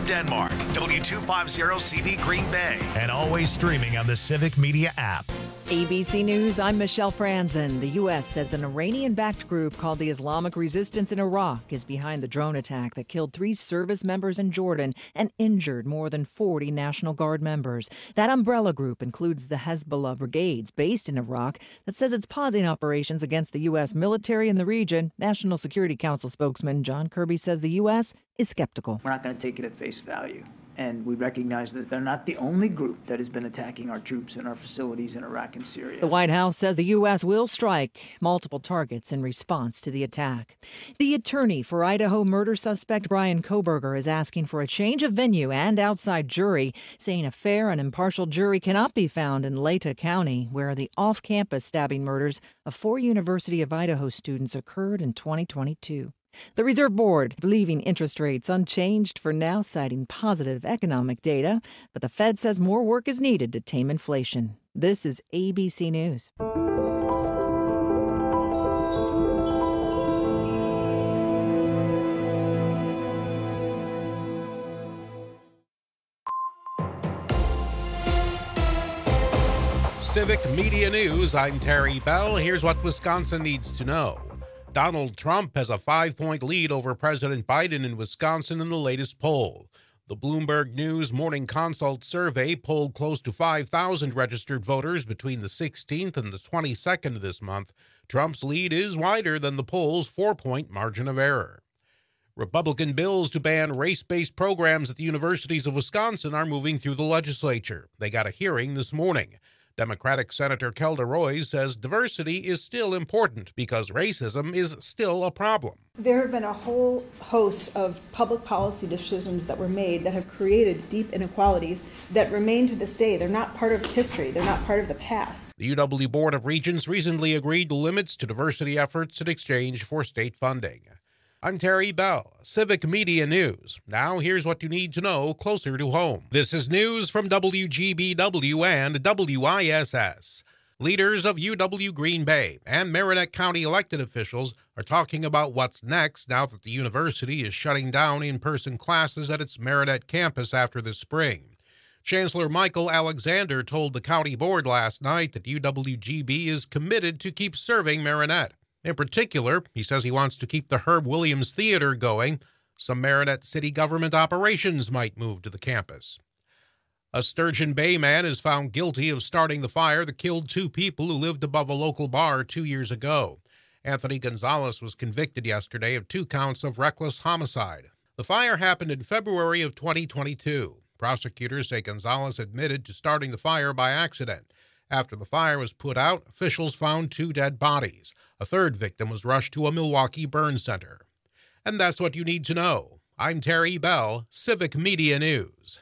Denmark, W250CV Green Bay, and always streaming on the Civic Media app. ABC News, I'm Michelle Franzen. The U.S. says an Iranian-backed group called the Islamic Resistance in Iraq is behind the drone attack that killed 3 service members in Jordan and injured more than 40 National Guard members. That umbrella group includes the Hezbollah brigades based in Iraq that says it's pausing operations against the U.S. military in the region. National Security Council spokesman John Kirby says the U.S. is skeptical. We're not going to take it at face value. And we recognize that they're not the only group that has been attacking our troops and our facilities in Iraq and Syria. The White House says the U.S. will strike multiple targets in response to the attack. The attorney for Idaho murder suspect Bryan Kohberger is asking for a change of venue and outside jury, saying a fair and impartial jury cannot be found in Lata County, where the off-campus stabbing murders of 4 University of Idaho students occurred in 2022. The Reserve Board leaving interest rates unchanged for now, citing positive economic data, but the Fed says more work is needed to tame inflation. This is ABC News. Civic Media News, I'm Terry Bell. Here's what Wisconsin needs to know. Donald Trump has a 5-point lead over President Biden in Wisconsin in the latest poll. The Bloomberg News Morning Consult survey polled close to 5,000 registered voters between the 16th and the 22nd of this month. Trump's lead is wider than the poll's 4-point margin of error. Republican bills to ban race-based programs at the universities of Wisconsin are moving through the legislature. They got a hearing this morning. Democratic Senator Kelda Roys says diversity is still important because racism is still a problem. There have been a whole host of public policy decisions that were made that have created deep inequalities that remain to this day. They're not part of history. They're not part of the past. The UW Board of Regents recently agreed to limits to diversity efforts in exchange for state funding. I'm Terry Bell, Civic Media News. Now here's what you need to know closer to home. This is news from WGBW and WISS. Leaders of UW Green Bay and Marinette County elected officials are talking about what's next now that the university is shutting down in-person classes at its Marinette campus after the spring. Chancellor Michael Alexander told the county board last night that UWGB is committed to keep serving Marinette. In particular, he says he wants to keep the Herb Williams Theater going. Some Marinette city government operations might move to the campus. A Sturgeon Bay man is found guilty of starting the fire that killed 2 people who lived above a local bar 2 years ago. Anthony Gonzalez was convicted yesterday of 2 counts of reckless homicide. The fire happened in February of 2022. Prosecutors say Gonzalez admitted to starting the fire by accident. After the fire was put out, officials found 2 dead bodies. A 3rd victim was rushed to a Milwaukee burn center. And that's what you need to know. I'm Terry Bell, Civic Media News.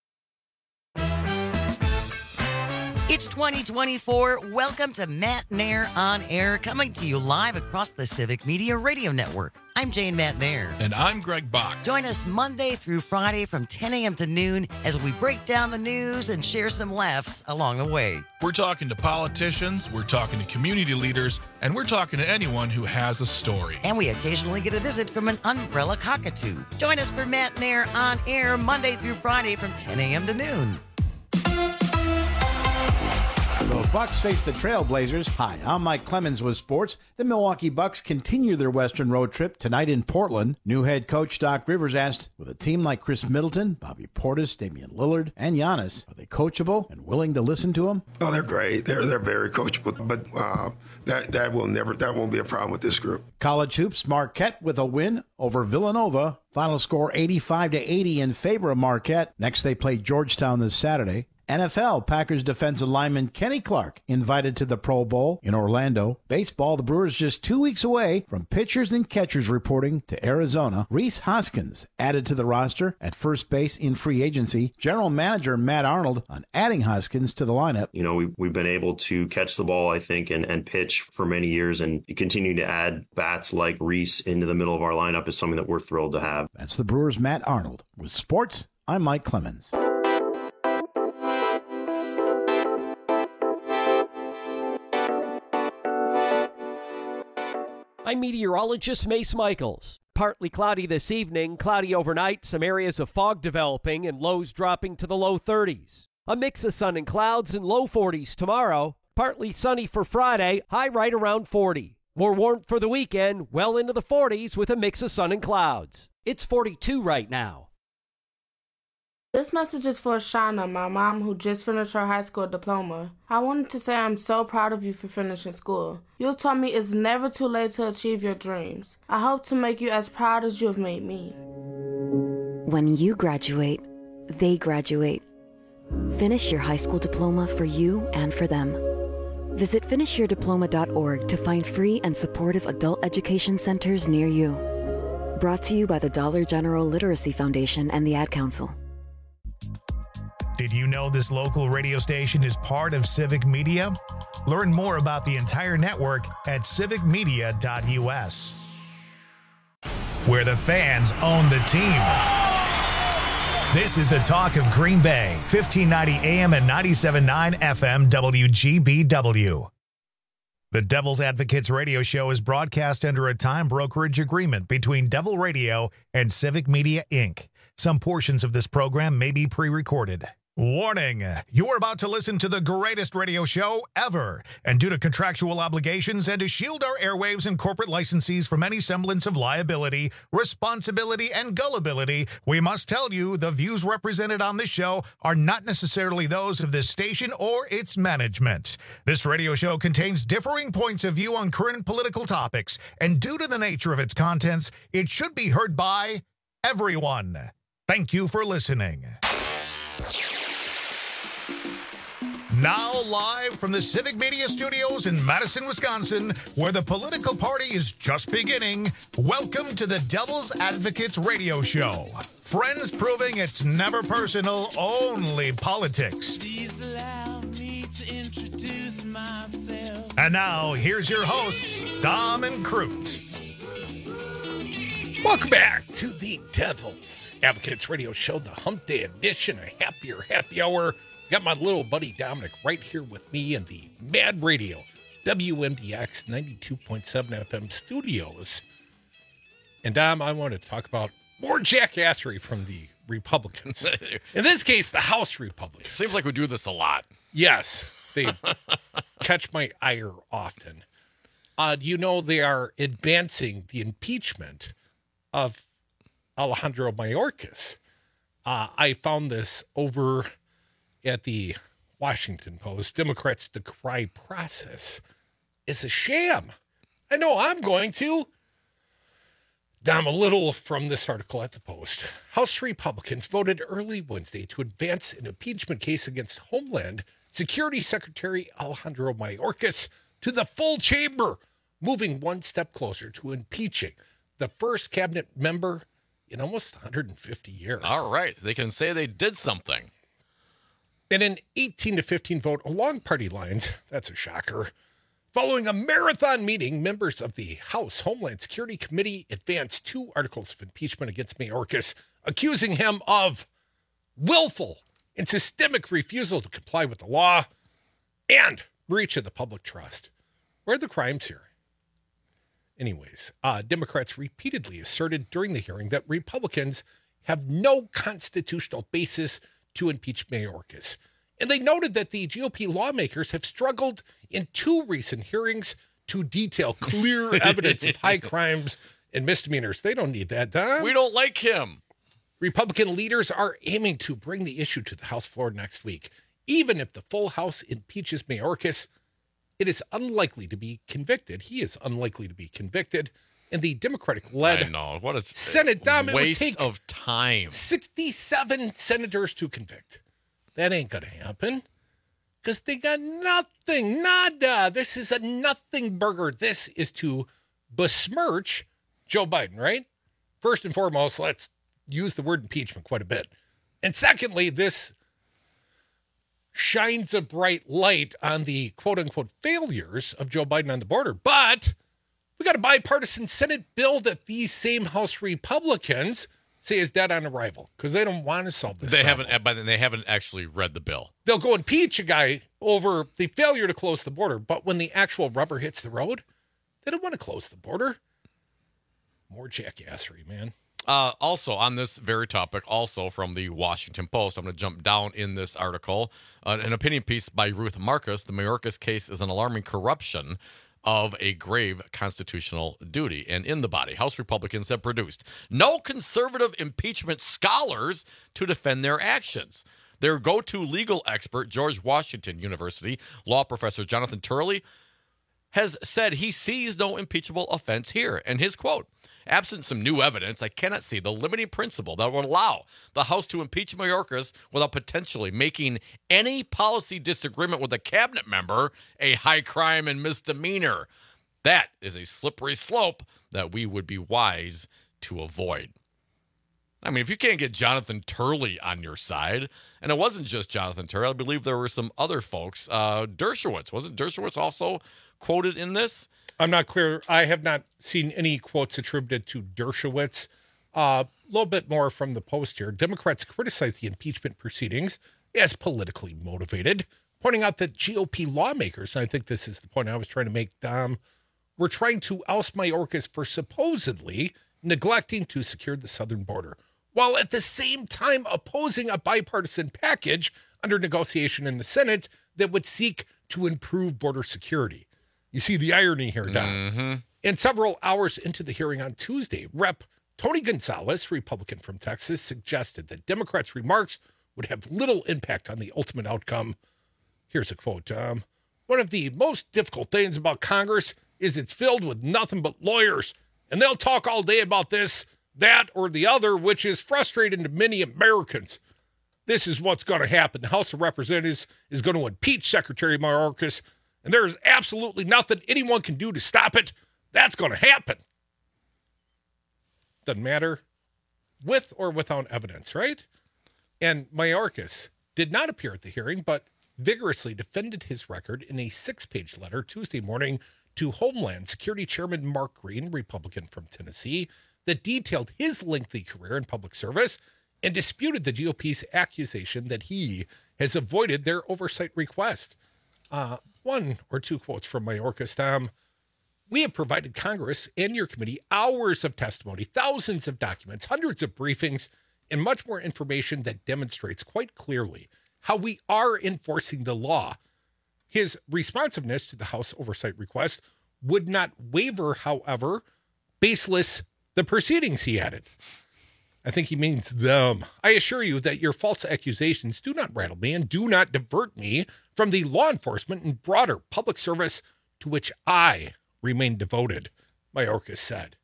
It's 2024. Welcome to Matt Nair On Air, coming to you live across the Civic Media Radio Network. I'm Jane Matt Nair. And I'm Greg Bach. Join us Monday through Friday from 10 a.m. to noon as we break down the news and share some laughs along the way. We're talking to politicians, we're talking to community leaders, and we're talking to anyone who has a story. And we occasionally get a visit from an umbrella cockatoo. Join us for Matt Nair On Air Monday through Friday from 10 a.m. to noon. The Bucks face the Trailblazers. Hi, I'm Mike Clemens with sports. The Milwaukee Bucks continue their Western road trip tonight in Portland. New head coach Doc Rivers asked, with a team like Chris Middleton, Bobby Portis, Damian Lillard, and Giannis, are they coachable and willing to listen to them? Oh, they're great. They're very coachable, but that won't be a problem with this group. College hoops, Marquette with a win over Villanova. Final score 85-80 in favor of Marquette. Next, they play Georgetown this Saturday. NFL, Packers defensive lineman Kenny Clark invited to the Pro Bowl in Orlando. Baseball, the Brewers just 2 weeks away from pitchers and catchers reporting to Arizona. Rhys Hoskins added to the roster at first base in free agency. General manager Matt Arnold on adding Hoskins to the lineup. You know, we've been able to catch the ball, I think, and pitch for many years, and continue to add bats like Rhys into the middle of our lineup is something that we're thrilled to have. That's the Brewers' Matt Arnold. With sports, I'm Mike Clemens. I'm meteorologist Mace Michaels. Partly cloudy this evening, cloudy overnight, some areas of fog developing and lows dropping to the low 30s. A mix of sun and clouds and low 40s tomorrow. Partly sunny for Friday, high right around 40. More warmth for the weekend, well into the 40s with a mix of sun and clouds. It's 42 right now. This message is for Shauna, my mom, who just finished her high school diploma. I wanted to say I'm so proud of you for finishing school. You taught me it's never too late to achieve your dreams. I hope to make you as proud as you have made me. When you graduate, they graduate. Finish your high school diploma for you and for them. Visit finishyourdiploma.org to find free and supportive adult education centers near you. Brought to you by the Dollar General Literacy Foundation and the Ad Council. Did you know this local radio station is part of Civic Media? Learn more about the entire network at civicmedia.us. Where the fans own the team. This is the talk of Green Bay, 1590 AM and 97.9 FM WGBW. The Devil's Advocates radio show is broadcast under a time brokerage agreement between Devil Radio and Civic Media, Inc. Some portions of this program may be pre-recorded. Warning, you're about to listen to the greatest radio show ever. And due to contractual obligations and to shield our airwaves and corporate licensees from any semblance of liability, responsibility, and gullibility, we must tell you the views represented on this show are not necessarily those of this station or its management. This radio show contains differing points of view on current political topics, and due to the nature of its contents, it should be heard by everyone. Thank you for listening. Now live from the Civic Media Studios in Madison, Wisconsin, where the political party is just beginning, welcome to the Devil's Advocates radio show. Friends proving it's never personal, only politics. Please allow me to introduce myself. And now, here's your hosts, Dom and Crute. Welcome back to the Devil's Advocates radio show, the Hump Day edition, a happier happy hour. Got my little buddy Dominic right here with me in the Mad Radio, WMDX 92.7 FM studios. And Dom, I want to talk about more jackassery from the Republicans. In this case, the House Republicans. Seems like we do this a lot. Yes, they catch my ire often. You know, they are advancing the impeachment of Alejandro Mayorkas. I found this over at the Washington Post. Democrats decry process is a sham. I know I'm going to. Down a little from this article at the Post. House Republicans voted early Wednesday to advance an impeachment case against Homeland Security Secretary Alejandro Mayorkas to the full chamber, moving one step closer to impeaching the first cabinet member in almost 150 years. All right. They can say they did something. In an 18-15 vote along party lines, that's a shocker. Following a marathon meeting, members of the House Homeland Security Committee advanced 2 articles of impeachment against Mayorkas, accusing him of willful and systemic refusal to comply with the law and breach of the public trust. Where are the crimes here? Anyways, Democrats repeatedly asserted during the hearing that Republicans have no constitutional basis to impeach Mayorkas. And they noted that the GOP lawmakers have struggled in 2 recent hearings to detail clear evidence of high crimes and misdemeanors. They don't need that, Don. We don't like him. Republican leaders are aiming to bring the issue to the House floor next week. Even if the full House impeaches Mayorkas, it is unlikely to be convicted. He is unlikely to be convicted. And the Democratic-led Senate, Dom, it would take of time. 67 senators to convict. That ain't going to happen because they got nothing, nada. This is a nothing burger. This is to besmirch Joe Biden, right? First and foremost, let's use the word impeachment quite a bit. And secondly, this shines a bright light on the quote-unquote failures of Joe Biden on the border. But we got a bipartisan Senate bill that these same House Republicans say is dead on arrival because they don't want to solve this problem. They haven't actually read the bill. They'll go impeach a guy over the failure to close the border, but when the actual rubber hits the road, they don't want to close the border. More jackassery, man. Also, on this very topic, also from the Washington Post, I'm going to jump down in this article. An opinion piece by Ruth Marcus. The Mayorkas case is an alarming corruption of a grave constitutional duty. And in the body, House Republicans have produced no conservative impeachment scholars to defend their actions. Their go-to legal expert, George Washington University law professor Jonathan Turley, has said he sees no impeachable offense here. And his quote, absent some new evidence, I cannot see the limiting principle that would allow the House to impeach Mayorkas without potentially making any policy disagreement with a cabinet member a high crime and misdemeanor. That is a slippery slope that we would be wise to avoid. I mean, if you can't get Jonathan Turley on your side, and it wasn't just Jonathan Turley, I believe there were some other folks. Dershowitz, wasn't Dershowitz also quoted in this? I'm not clear. I have not seen any quotes attributed to Dershowitz. A little bit more from the Post here. Democrats criticize the impeachment proceedings as politically motivated, pointing out that GOP lawmakers, and I think this is the point I was trying to make, Dom, were trying to oust Mayorkas for supposedly neglecting to secure the southern border, while at the same time opposing a bipartisan package under negotiation in the Senate that would seek to improve border security. You see the irony here, Don. Mm-hmm. And several hours into the hearing on Tuesday, Rep. Tony Gonzalez, Republican from Texas, suggested that Democrats' remarks would have little impact on the ultimate outcome. Here's a quote. One of the most difficult things about Congress is it's filled with nothing but lawyers, and they'll talk all day about this, that, or the other, which is frustrating to many Americans. This is what's going to happen. The House of Representatives is going to impeach Secretary Mayorkas, and there's absolutely nothing anyone can do to stop it. That's going to happen. Doesn't matter with or without evidence, right? And Mayorkas did not appear at the hearing, but vigorously defended his record in a 6-page letter Tuesday morning to Homeland Security Chairman Mark Green, Republican from Tennessee, that detailed his lengthy career in public service and disputed the GOP's accusation that he has avoided their oversight request. One or two quotes from Mayorkas, Tom. We have provided Congress and your committee hours of testimony, thousands of documents, hundreds of briefings, and much more information that demonstrates quite clearly how we are enforcing the law. His responsiveness to the House oversight request would not waver, however, baseless the proceedings, he added. I think he means them. I assure you that your false accusations do not rattle me and do not divert me from the law enforcement and broader public service to which I remain devoted, Mayorkas said.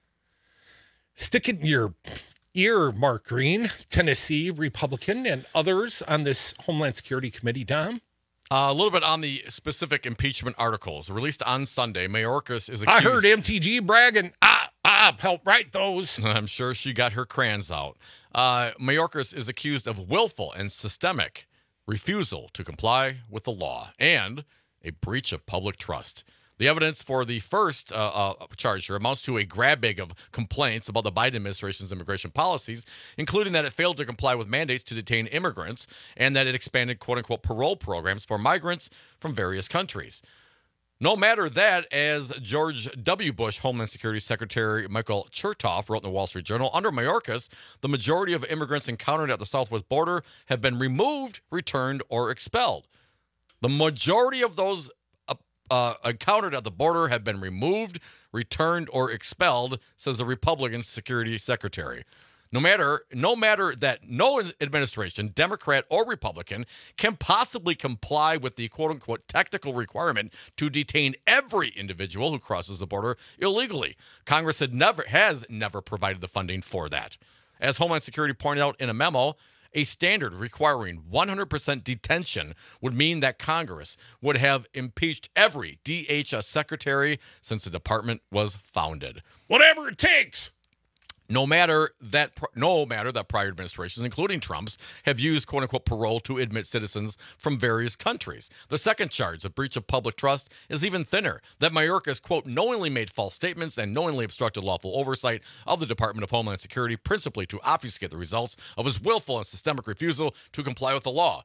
Stick it in your ear, Mark Green, Tennessee Republican, and others on this Homeland Security Committee, Dom. A little bit on the specific impeachment articles released on Sunday. Mayorkas is accused. I heard MTG bragging. Help write those. I'm sure she got her crayons out. Mayorkas is accused of willful and systemic refusal to comply with the law and a breach of public trust. The evidence for the first charge here amounts to a grab bag of complaints about the Biden administration's immigration policies, including that it failed to comply with mandates to detain immigrants and that it expanded quote-unquote parole programs for migrants from various countries. No matter that, as George W. Bush Homeland Security Secretary Michael Chertoff wrote in the Wall Street Journal, under Mayorkas, the majority of immigrants encountered at the southwest border have been removed, returned, or expelled. The majority of those encountered at the border have been removed, returned, or expelled, says the Republican Security Secretary. No matter that no administration, Democrat or Republican, can possibly comply with the quote-unquote technical requirement to detain every individual who crosses the border illegally. Congress has never provided the funding for that. As Homeland Security pointed out in a memo, a standard requiring 100% detention would mean that Congress would have impeached every DHS secretary since the department was founded. Whatever it takes. No matter that prior administrations, including Trump's, have used quote-unquote parole to admit citizens from various countries. The second charge, a breach of public trust, is even thinner, that Mayorkas, quote, knowingly made false statements and knowingly obstructed lawful oversight of the Department of Homeland Security, principally to obfuscate the results of his willful and systemic refusal to comply with the law.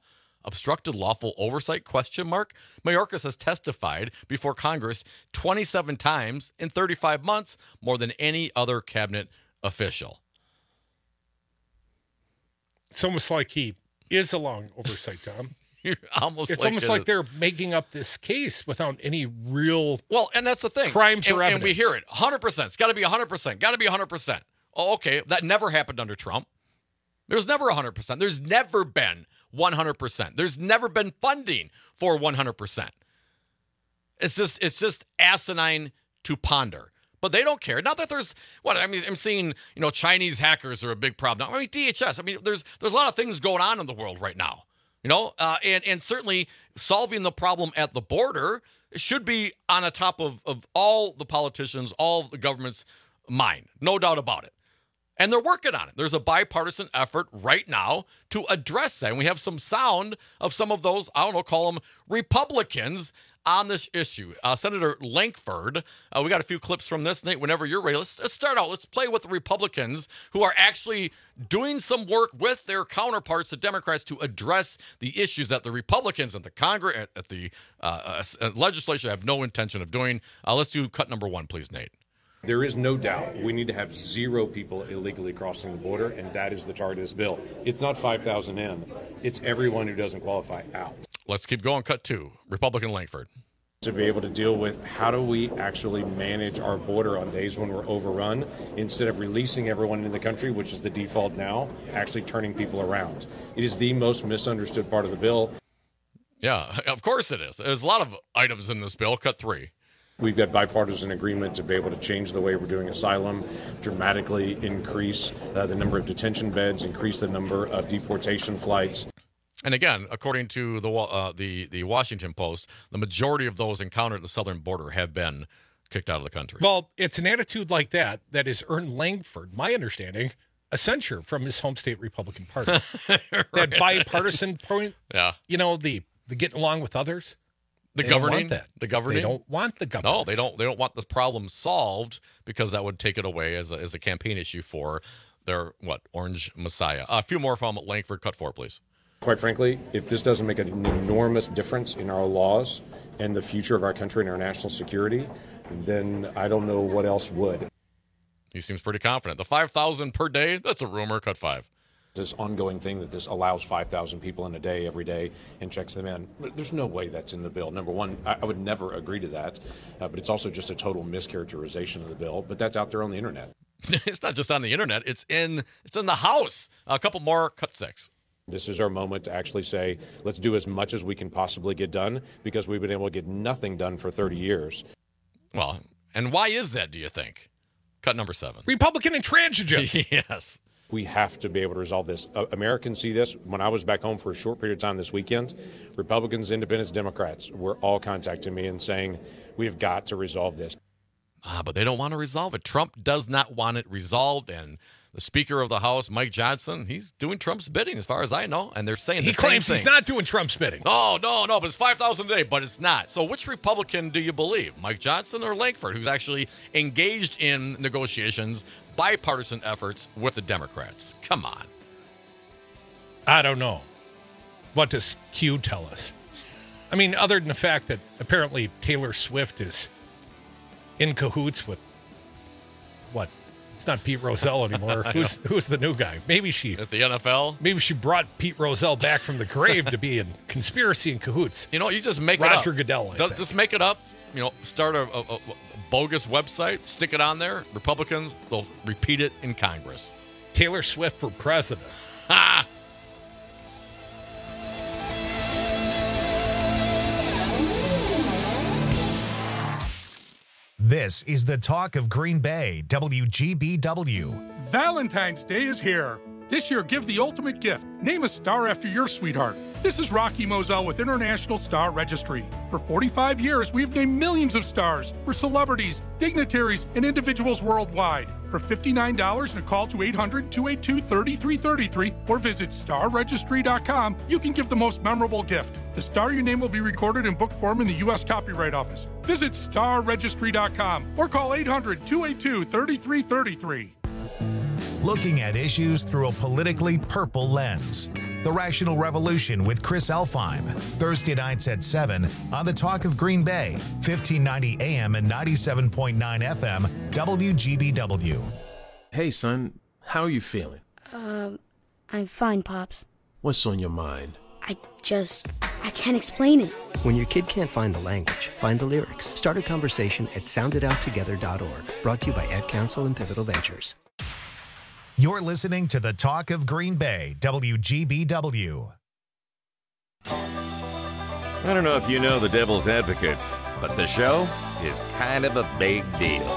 Obstructed lawful oversight, ? Mayorkas has testified before Congress 27 times in 35 months, more than any other cabinet official. It's almost like he is allowing oversight, Tom. It's almost like they're making up this case without any real and that's the thing. Crimes or evidence. And we hear it 100%. It's got to be 100%. Got to be 100%. Oh, okay. That never happened under Trump. There's never 100%. There's never been 100%. There's never been funding for 100%. It's just asinine to ponder. But they don't care. Not that there's I'm seeing, Chinese hackers are a big problem. I mean, DHS. There's a lot of things going on in the world right now. And certainly solving the problem at the border should be on the top of all the politicians, all of the government's mind. No doubt about it. And they're working on it. There's a bipartisan effort right now to address that. And we have some sound of some of those, call them Republicans on this issue. Senator Lankford, we got a few clips from this. Nate, whenever you're ready, let's start out. Let's play with the Republicans who are actually doing some work with their counterparts, the Democrats, to address the issues that the Republicans at the Congress, at the legislature have no intention of doing. Let's do cut number 1, please, Nate. There is no doubt we need to have 0 people illegally crossing the border, and that is the target of this bill. It's not 5,000 in. It's everyone who doesn't qualify out. Let's keep going. Cut 2, Republican Lankford. To be able to deal with how do we actually manage our border on days when we're overrun, instead of releasing everyone in the country, which is the default now, actually turning people around. It is the most misunderstood part of the bill. Yeah, of course it is. There's a lot of items in this bill. Cut 3. We've got bipartisan agreement to be able to change the way we're doing asylum, dramatically increase the number of detention beds, increase the number of deportation flights. And again, according to the Washington Post, the majority of those encountered at the southern border have been kicked out of the country. Well, it's an attitude like that has earned Lankford, my understanding, a censure from his home state Republican Party. Right. That bipartisan point, the getting along with others. The governing. They don't want the government. No, they don't want the problem solved because that would take it away as a campaign issue for their Orange Messiah. A few more from Lankford. Cut 4, please. Quite frankly, if this doesn't make an enormous difference in our laws and the future of our country and our national security, then I don't know what else would. He seems pretty confident. The 5,000 per day, that's a rumor. Cut 5. This ongoing thing that this allows 5,000 people in a day every day and checks them in. There's no way that's in the bill. Number one, I would never agree to that, but it's also just a total mischaracterization of the bill. But that's out there on the internet. It's not just on the internet. It's in the House. A couple more. Cut 6. This is our moment to actually say, let's do as much as we can possibly get done, because we've been able to get nothing done for 30 years. Well, and why is that, do you think? Cut number 7. Republican intransigence. Yes. We have to be able to resolve this. Americans see this. When I was back home for a short period of time this weekend, Republicans, Independents, Democrats were all contacting me and saying, we've got to resolve this. But they don't want to resolve it. Trump does not want it resolved, and the Speaker of the House, Mike Johnson, he's doing Trump's bidding as far as I know, and they're saying the same thing. He claims he's not doing Trump's bidding. No, but it's 5,000 a day, but it's not. So which Republican do you believe, Mike Johnson or Lankford, who's actually engaged in negotiations, bipartisan efforts with the Democrats? Come on. I don't know. What does Q tell us? I mean, other than the fact that apparently Taylor Swift is in cahoots with what? It's not Pete Rozelle anymore. Who's the new guy? Maybe she at the NFL. Maybe she brought Pete Rozelle back from the grave to be in conspiracy and cahoots. You just make Roger it up. Roger Goodell. Just make it up. Start a bogus website, stick it on there. Republicans, they'll repeat it in Congress. Taylor Swift for president. Ha! This is the talk of Green Bay, WGBW. Valentine's Day is here. This year, give the ultimate gift. Name a star after your sweetheart. This is Rocky Moselle with International Star Registry. For 45 years, we've named millions of stars for celebrities, dignitaries, and individuals worldwide. For $59 and a call to 800-282-3333 or visit starregistry.com, you can give the most memorable gift. The star your name will be recorded in book form in the U.S. Copyright Office. Visit starregistry.com or call 800-282-3333. looking at issues through a politically purple lens. The Rational Revolution with Chris Elfheim, Thursday nights at 7 on the Talk of Green Bay, 1590 AM and 97.9 FM, WGBW. Hey, son, how are you feeling? I'm fine, Pops. What's on your mind? I can't explain it. When your kid can't find the language, find the lyrics. Start a conversation at sounditouttogether.org. Brought to you by Ad Council and Pivotal Ventures. You're listening to the Talk of Green Bay, WGBW. I don't know if you know the Devil's Advocates, but the show is kind of a big deal.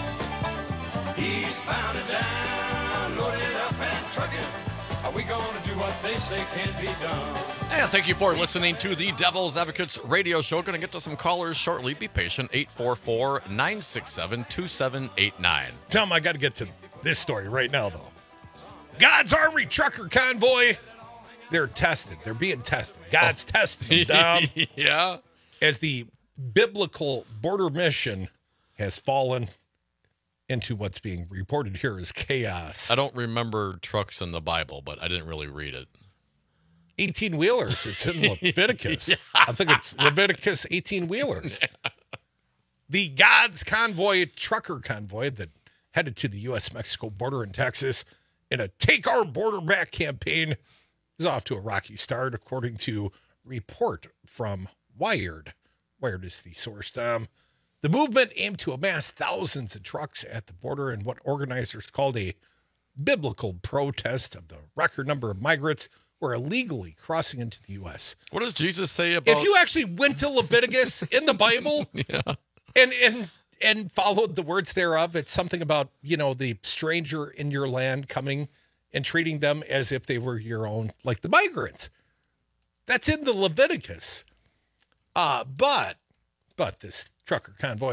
He's bound and down, loaded up and trucking. Are we going to do what they say can't be done? And thank you for listening to the Devil's Advocates radio show. Going to get to some callers shortly. Be patient. 844-967-2789. Tom, I got to get to this story right now, though. God's Army trucker convoy. They're tested. They're being tested. God's testing them. Yeah. As the biblical border mission has fallen into what's being reported here as chaos. I don't remember trucks in the Bible, but I didn't really read it. 18-wheelers. It's in Leviticus. Yeah. I think it's Leviticus 18-wheelers. Yeah. The God's Convoy trucker convoy that headed to the U.S.-Mexico border in Texas in a Take Our Border Back campaign is off to a rocky start, according to report from Wired. Wired is the source. The movement aimed to amass thousands of trucks at the border in what organizers called a biblical protest of the record number of migrants who are illegally crossing into the U.S. What does Jesus say about... If you actually went to Leviticus in the Bible yeah. and followed the words thereof, it's something about, the stranger in your land coming and treating them as if they were your own, like the migrants. That's in the Leviticus. But this trucker convoy,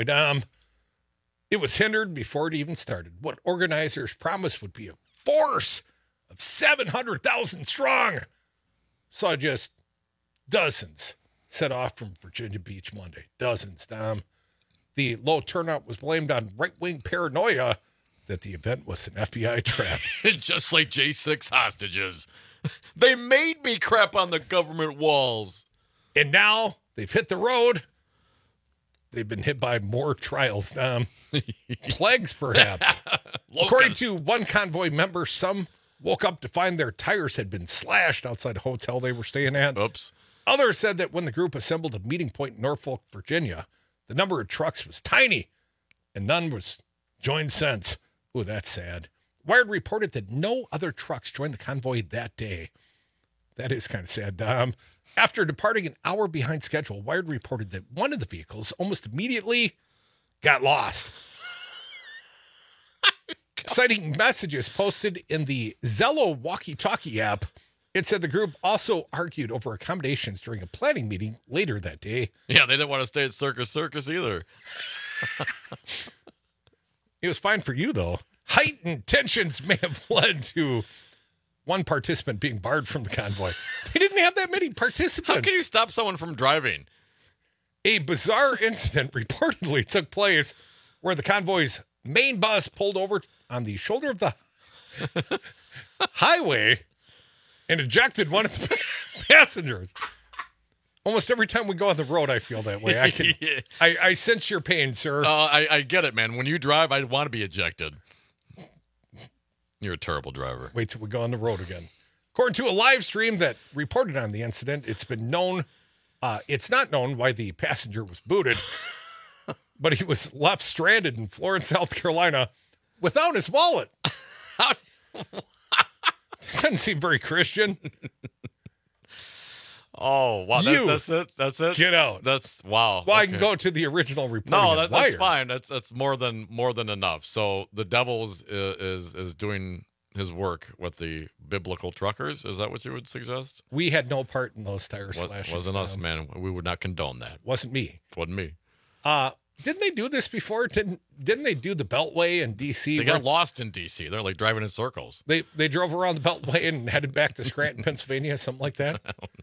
it was hindered before it even started. What organizers promised would be a force of 700,000 strong saw just dozens set off from Virginia Beach Monday. Dozens, The low turnout was blamed on right-wing paranoia that the event was an FBI trap. It's just like J6 hostages. They made me crap on the government walls. And now they've hit the road. They've been hit by more trials. Plagues, perhaps. According to one convoy member, some woke up to find their tires had been slashed outside a hotel they were staying at. Oops. Others said that when the group assembled a meeting point in Norfolk, Virginia, the number of trucks was tiny and none was joined since. Ooh, that's sad. Wired reported that no other trucks joined the convoy that day. That is kind of sad. After departing an hour behind schedule, Wired reported that one of the vehicles almost immediately got lost. Citing messages posted in the Zello walkie-talkie app, it said the group also argued over accommodations during a planning meeting later that day. Yeah, they didn't want to stay at Circus either. It was fine for you, though. Heightened tensions may have led to one participant being barred from the convoy. They didn't have that many participants. How can you stop someone from driving? A bizarre incident reportedly took place where the convoy's main bus pulled over on the shoulder of the highway and ejected one of the passengers. Almost every time we go on the road, I feel that way. I sense your pain, sir. I get it, man. When you drive, I want to be ejected. You're a terrible driver. Wait till we go on the road again. According to a live stream that reported on the incident, it's not known why the passenger was booted, but he was left stranded in Florence, South Carolina without his wallet. Doesn't seem very Christian. Oh, wow. That's it? That's it? Get out. That's, wow. Well, okay. I can go to the original report. No, that's fine. That's more than enough. So the devil is doing his work with the biblical truckers. Is that what you would suggest? We had no part in those tire slashes. Wasn't us, man. We would not condone that. Wasn't me. Wasn't me. Didn't they do this before? Didn't they do the Beltway in D.C.? They got lost in D.C. They're like driving in circles. They drove around the Beltway and headed back to Scranton, Pennsylvania, something like that. I don't know.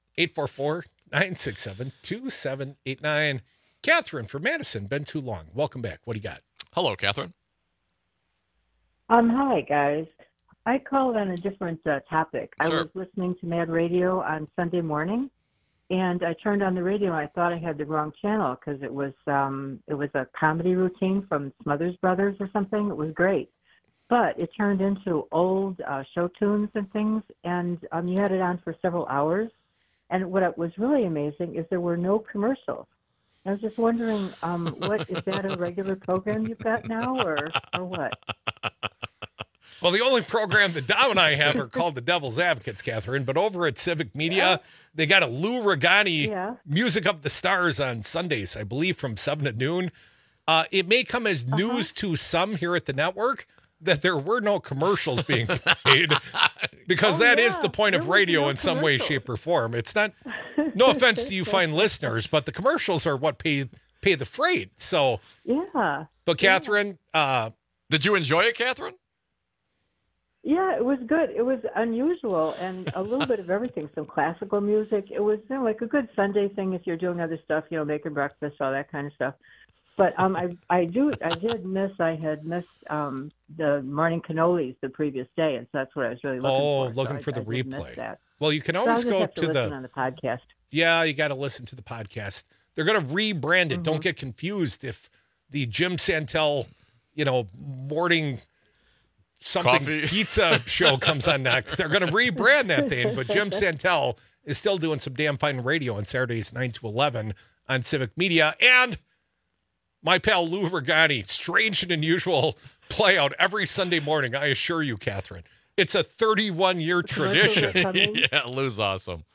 844-967-2789. Catherine from Madison, been too long. Welcome back. What do you got? Hello, Catherine. Hi, guys. I called on a different topic. I was listening to Mad Radio on Sunday morning, and I turned on the radio, and I thought I had the wrong channel because it was a comedy routine from Smothers Brothers or something. It was great. But it turned into old show tunes and things, and you had it on for several hours. And what was really amazing is there were no commercials. I was just wondering, what is that a regular program you've got now, or what? Well, the only program that Dom and I have are called the Devil's Advocates, Catherine. But over at Civic Media, they got a Lou Regani Music of the Stars on Sundays, I believe, from 7 to noon. It may come as news to some here at the network that there were no commercials being played, because that is the point of radio in some way, shape, or form. It's not, no offense to you fine listeners, but the commercials are what pay the freight. So, But Catherine, did you enjoy it, Catherine? Yeah, it was good. It was unusual and a little bit of everything. Some classical music. It was like a good Sunday thing if you're doing other stuff, making breakfast, all that kind of stuff. But I had missed the morning cannolis the previous day, and so that's what I was really looking for. Looking for the replay. Well, you can always go to listen on the podcast. Yeah, you got to listen to the podcast. They're going to rebrand it. Don't get confused if the Jim Santel, morning something Coffee. pizza show comes on next. They're going to rebrand that thing, but Jim Santel is still doing some damn fine radio on Saturdays 9 to 11 on Civic Media. And my pal Lou Regani, strange and unusual play out every Sunday morning, I assure you, Catherine. It's a 31-year tradition. Yeah, Lou's awesome.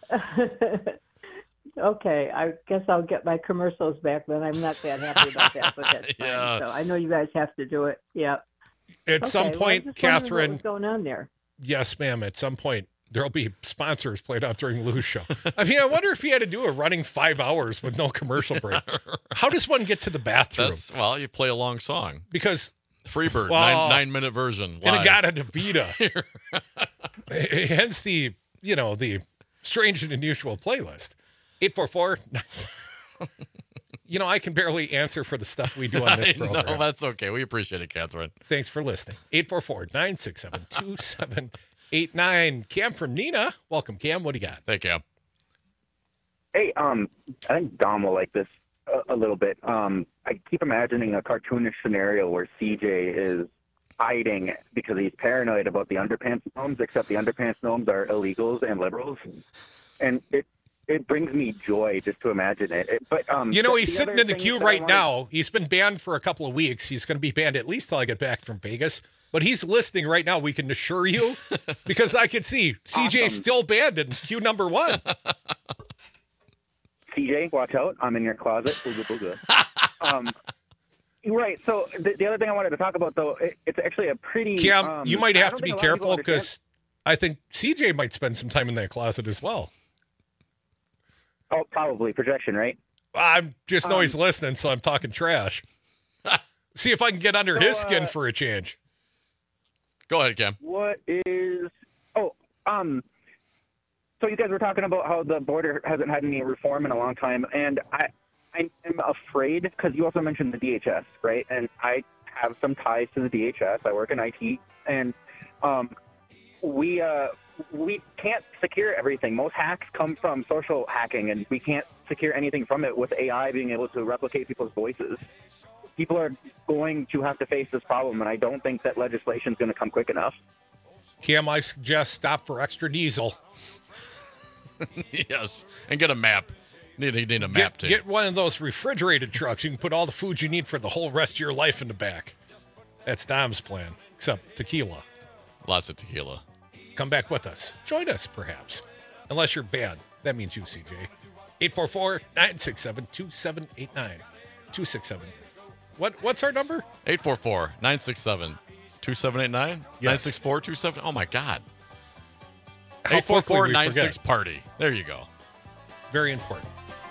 Okay, I guess I'll get my commercials back then. I'm not that happy about that, but that's fine. So I know you guys have to do it. Yeah. At some point, Catherine, what's going on there? Yes, ma'am. At some point, there'll be sponsors played out during Lou's show. I mean, I wonder if he had to do a running 5 hours with no commercial break. How does one get to the bathroom? You play a long song. Because Freebird, 9-minute version. And Inagata-Davida. Hence the strange and unusual playlist. 844. I can barely answer for the stuff we do on this program. No, that's okay. We appreciate it, Catherine. Thanks for listening. 844-967-2789. Cam from Nina. Welcome, Cam. What do you got? Hey, Cam. Hey, I think Dom will like this a little bit. I keep imagining a cartoonish scenario where CJ is hiding because he's paranoid about the underpants gnomes, except the underpants gnomes are illegals and liberals. And it brings me joy just to imagine it. But he's sitting in the queue right now. He's been banned for a couple of weeks. He's going to be banned at least till I get back from Vegas. But he's listening right now, we can assure you, because I can see CJ's still banned in queue number 1. CJ, watch out. I'm in your closet. Booga, booga. Right. So the other thing I wanted to talk about, though, it's actually a pretty... Cam, you might have to be careful because I think CJ might spend some time in that closet as well. Oh, probably. Projection, right? I just know he's listening, so I'm talking trash. See if I can get under his skin for a change. Go ahead, Cam. What is... so you guys were talking about how the border hasn't had any reform in a long time, and I'm afraid, because you also mentioned the DHS, right? And I have some ties to the DHS. I work in IT, and we can't secure everything. Most hacks come from social hacking, and we can't secure anything from it with AI being able to replicate people's voices. People are going to have to face this problem, and I don't think that legislation is going to come quick enough. Cam, I suggest stop for extra diesel. Yes, and get a map. You need a map, too. Get one of those refrigerated trucks. You can put all the food you need for the whole rest of your life in the back. That's Dom's plan, except tequila. Lots of tequila. Come back with us. Join us, perhaps. Unless you're banned. That means you, CJ. 844-967-2789. 267. What's our number? 844-967-2789? Yes. 964-27. Oh, my God. How quickly we 844-96 forget. party. There you go. Very important.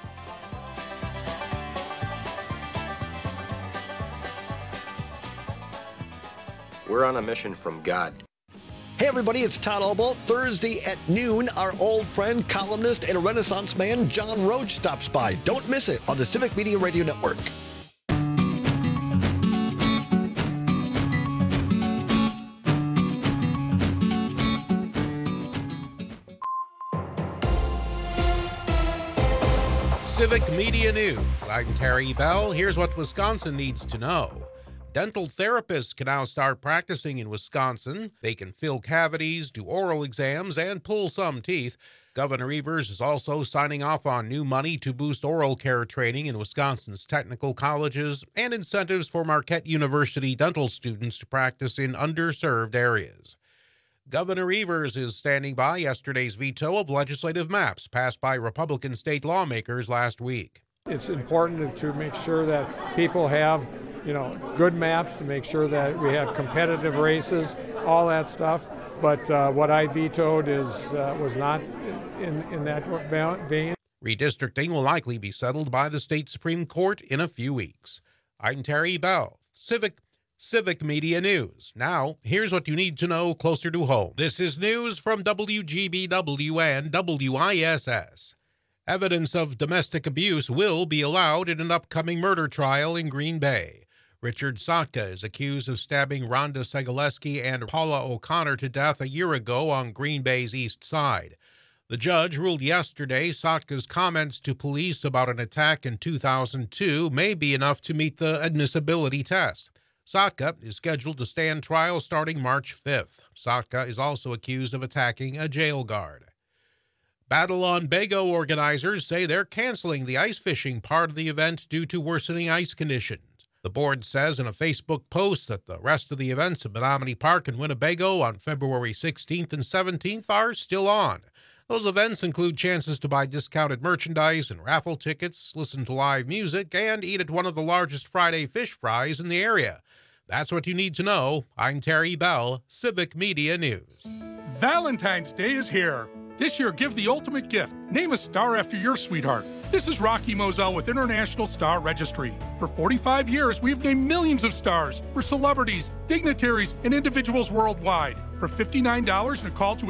We're on a mission from God. Hey everybody, it's Todd Albaugh. Thursday at noon, our old friend, columnist, and Renaissance man, John Roach, stops by. Don't miss it on the Civic Media Radio Network. Civic Media News. I'm Terry Bell. Here's what Wisconsin needs to know. Dental therapists can now start practicing in Wisconsin. They can fill cavities, do oral exams, and pull some teeth. Governor Evers is also signing off on new money to boost oral care training in Wisconsin's technical colleges and incentives for Marquette University dental students to practice in underserved areas. Governor Evers is standing by yesterday's veto of legislative maps passed by Republican state lawmakers last week. It's important to make sure that people have, good maps, to make sure that we have competitive races, all that stuff. But what I vetoed was not in that vein. Redistricting will likely be settled by the state Supreme Court in a few weeks. I'm Terry Bell, Civic Media News. Now, here's what you need to know closer to home. This is news from WGBW and WISS. Evidence of domestic abuse will be allowed in an upcoming murder trial in Green Bay. Richard Sotka is accused of stabbing Rhonda Segaleski and Paula O'Connor to death a year ago on Green Bay's east side. The judge ruled yesterday Sotka's comments to police about an attack in 2002 may be enough to meet the admissibility test. Sotka is scheduled to stand trial starting March 5th. Sotka is also accused of attacking a jail guard. Battle on Bago organizers say they're canceling the ice fishing part of the event due to worsening ice conditions. The board says in a Facebook post that the rest of the events at Menominee Park in Winnebago on February 16th and 17th are still on. Those events include chances to buy discounted merchandise and raffle tickets, listen to live music, and eat at one of the largest Friday fish fries in the area. That's what you need to know. I'm Terry Bell, Civic Media News. Valentine's Day is here. This year, give the ultimate gift. Name a star after your sweetheart. This is Rocky Moselle with International Star Registry. For 45 years, we've named millions of stars for celebrities, dignitaries, and individuals worldwide. For $59 and a call to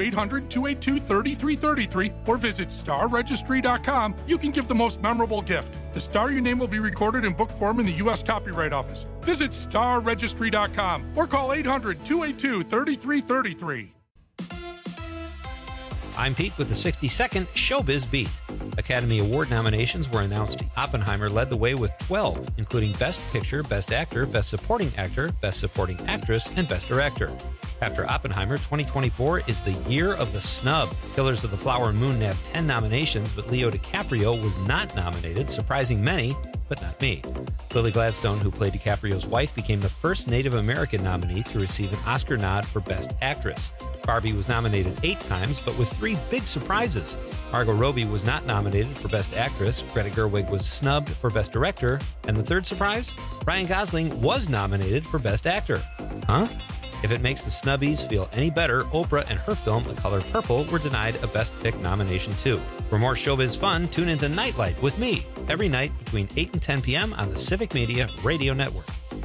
800-282-3333 or visit starregistry.com, you can give the most memorable gift. The star you name will be recorded in book form in the U.S. Copyright Office. Visit starregistry.com or call 800-282-3333. I'm Pete with the 60-second Showbiz Beat. Academy Award nominations were announced. Oppenheimer led the way with 12, including Best Picture, Best Actor, Best Supporting Actor, Best Supporting Actress, and Best Director. After Oppenheimer, 2024 is the year of the snub. Killers of the Flower and Moon nabbed 10 nominations, but Leo DiCaprio was not nominated, surprising many, but not me. Lily Gladstone, who played DiCaprio's wife, became the first Native American nominee to receive an Oscar nod for Best Actress. Barbie was nominated 8 times, but with 3 big surprises. Margot Robbie was not nominated for Best Actress, Greta Gerwig was snubbed for Best Director, and the third surprise? Ryan Gosling was nominated for Best Actor. Huh? If it makes the snubbies feel any better, Oprah and her film A Color Purple were denied a Best Pick nomination too. For more showbiz fun, tune into Nightlight with me every night between 8 and 10 p.m. on the Civic Media Radio Network.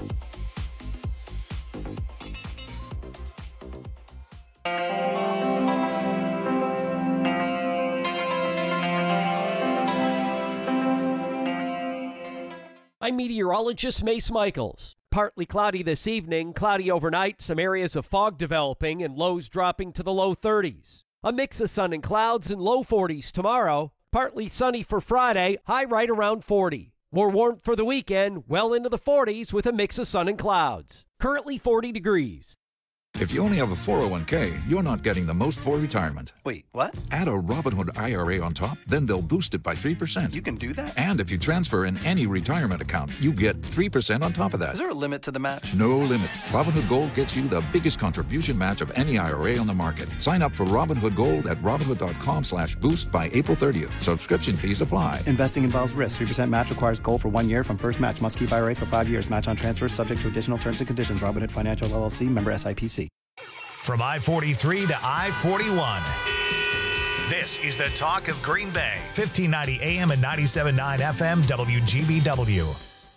I'm meteorologist Mace Michaels. Partly cloudy this evening, cloudy overnight, some areas of fog developing and lows dropping to the low 30s. A mix of sun and clouds and low 40s tomorrow. Partly sunny for Friday, high right around 40. More warmth for the weekend, well into the 40s with a mix of sun and clouds. Currently 40 degrees. If you only have a 401k, you're not getting the most for retirement. Wait, what? Add a Robinhood IRA on top, then they'll boost it by 3%. You can do that? And if you transfer in any retirement account, you get 3% on top of that. Is there a limit to the match? No limit. Robinhood Gold gets you the biggest contribution match of any IRA on the market. Sign up for Robinhood Gold at Robinhood.com/boost by April 30th. Subscription fees apply. Investing involves risk. 3% match requires gold for 1 year from first match. Must keep IRA for 5 years. Match on transfers subject to additional terms and conditions. Robinhood Financial LLC, member SIPC. From I-43 to I-41. This is the talk of Green Bay. 1590 AM and 97.9 FM WGBW.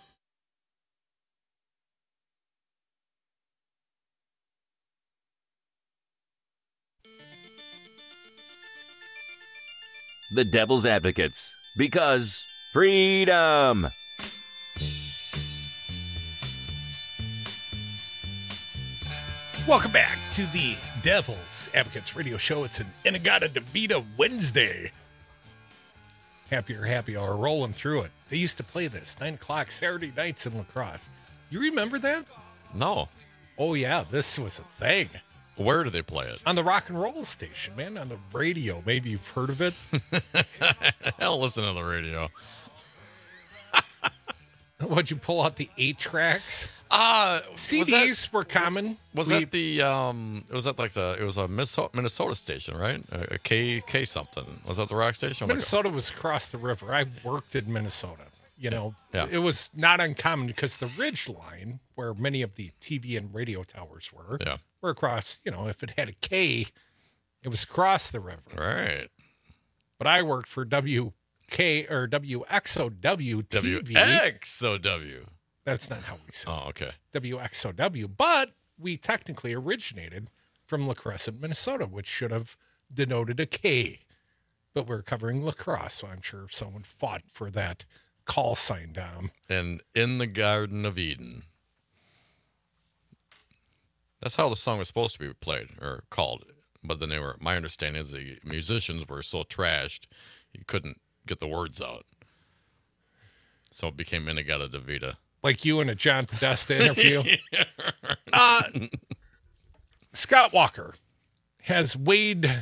The Devil's Advocates. Because freedom. Welcome back to the Devil's Advocates radio show. It's an Inagata DeVita Wednesday. Happy Hour, rolling through it. They used to play this 9 o'clock Saturday nights in La Crosse. You remember that? No. Oh, yeah, this was a thing. Where do they play it? On the rock and roll station, man, on the radio. Maybe you've heard of it. Hell, listen to the radio. What'd you pull out the 8 tracks? CDs were common. Was that it was a Minnesota station, right? A K something. Was that the rock station? Minnesota was across the river. I worked in Minnesota. It was not uncommon because the Ridge Line, where many of the TV and radio towers were across, if it had a K, it was across the river. Right. But I worked for WXOW TV. WXOW. That's not how we say it. Oh, okay. WXOW. But we technically originated from La Crosse, Minnesota, which should have denoted a K. But we're covering La Crosse, so I'm sure someone fought for that call sign down. And in the Garden of Eden. That's how the song was supposed to be played or called. But then my understanding is the musicians were so trashed, you couldn't get the words out. So it became Inagata Davida. Like you in a John Podesta interview. Scott Walker has waded